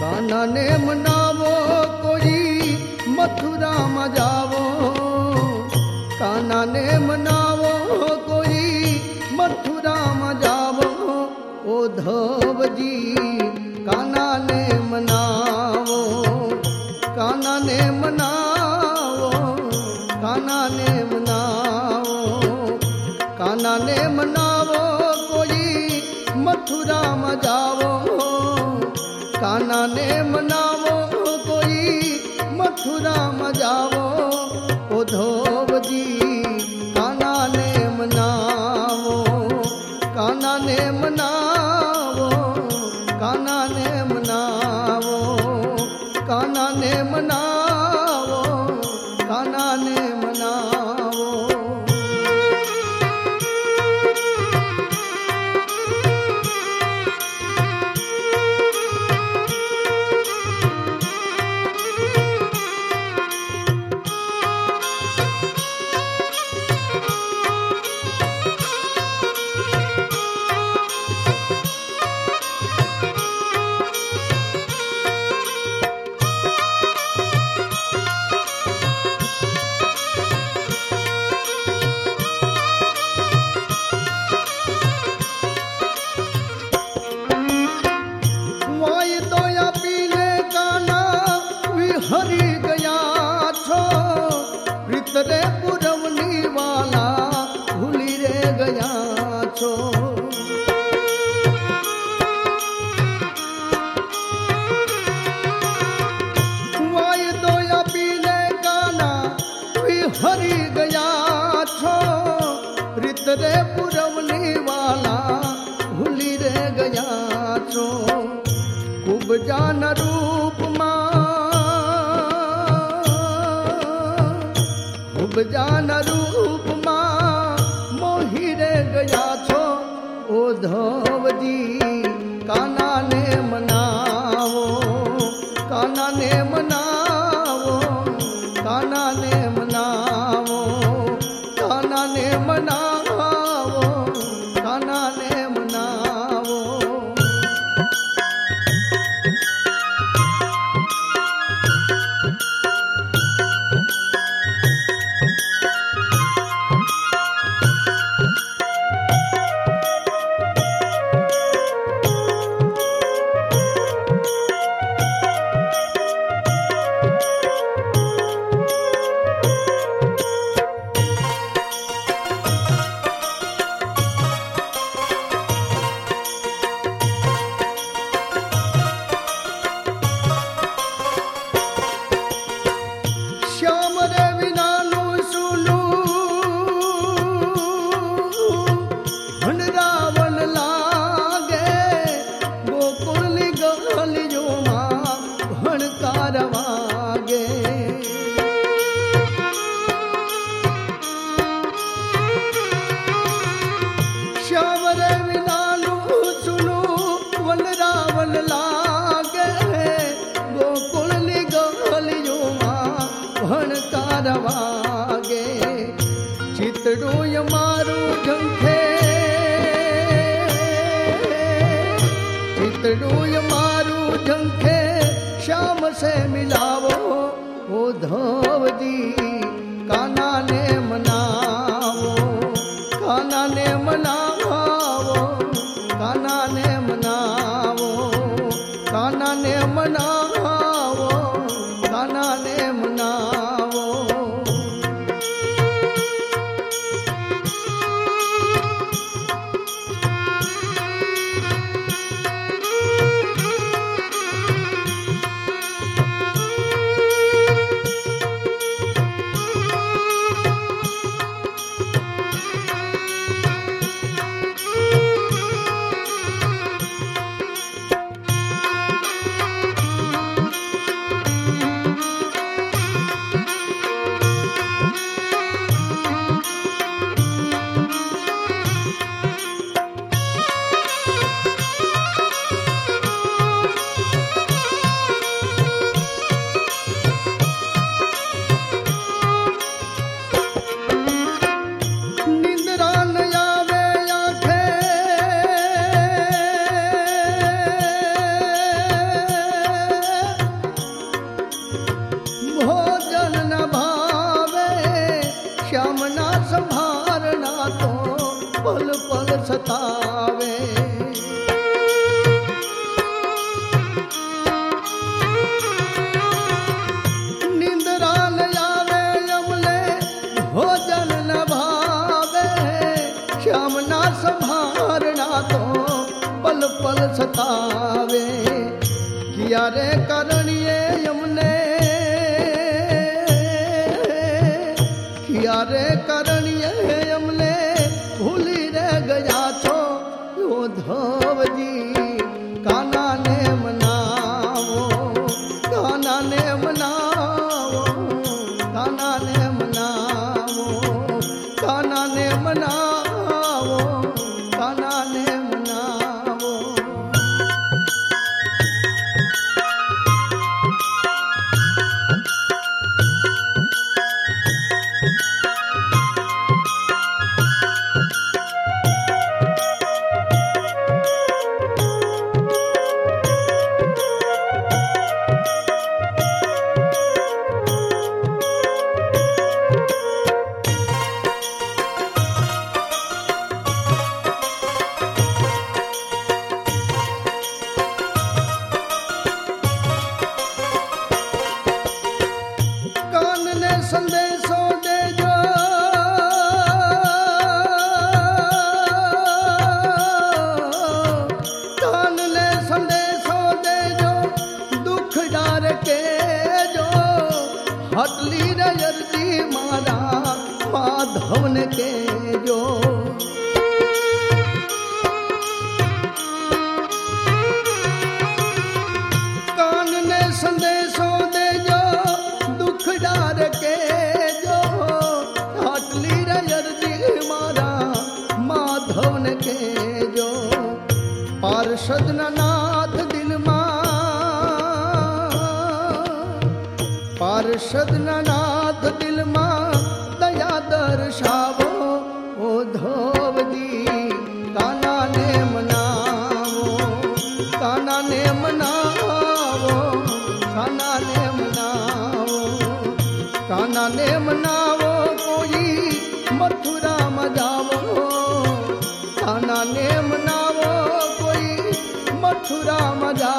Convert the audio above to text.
कान्हा ने मनावो कोई मथुरा में जावो, कान्हा ने मनावो कोई मथुरा में जावो, उद्धव जी कान्हा ने मनावो, कान्हा ने मनावो, कान्हा ने मनावो, कान्हा ने मनावो कोई मथुरा में जावो, कान्हा ने मनावो कोई मथुरा में जावो, उद्धव जी कान्हा ने मनावो, कान्हा ने मनावो, कान्हा ने मनावो, कान्हा ने मनावो, कान्हा ने मनावो। हरी गया छो रे पुरवनी वाला भूली रे गया छो, वाई तो या पीले गाना हरी गया छो रे पुरवनी वाला भूली रे गया छो, खूब जान रूप जान रूप मां मोही रे गया छो, उद्धव जी कान्हा ने मनावो, कान्हा ने मनावो, कान्हा ने मनावो, कान्हा ने मनावो, कान्हा ने मनावो। चितड़ो मारू झंखे, चितड़ो मारू झंखे श्याम से मिलावो, उद्धव जी कान्हा ने मनावो, कान्हा ने मनावो, कान्हा ने मनावो, कान्हा ने मनावो, कान्हा ने मनावो। पल सतावे। किया रे करनिए यमने, किया रे करनिए यमने, भूली रे गया छो उद्धव जी। कान्हा ने मनावो, कान्हा ने मनावो, कान्हा ने मनावो, कान्हा ने मनावो, कान्हा ने मनावो। कान ने संदेशो दे जो, कान ने संदेशो दे जो, दुख डार के जो, हटली रे अर्जी मारा माधव ने के जो। कान ने संदेशो दे जो, दुख डार के जो, हटली रे अर्जी मारा माधव ने के जो। पार्षद ना नाथ दिल मां, पार्षद ना नाथ दिल मां, दया दर्शावो उद्धव जी। कान्हा ने मनावो, कान्हा ने मनावो, कान्हा ने मनावो, कान्हा ने मनावो, कोई मथुरा में जावो। कान्हा ने मनावो, कोई मथुरा में जावो।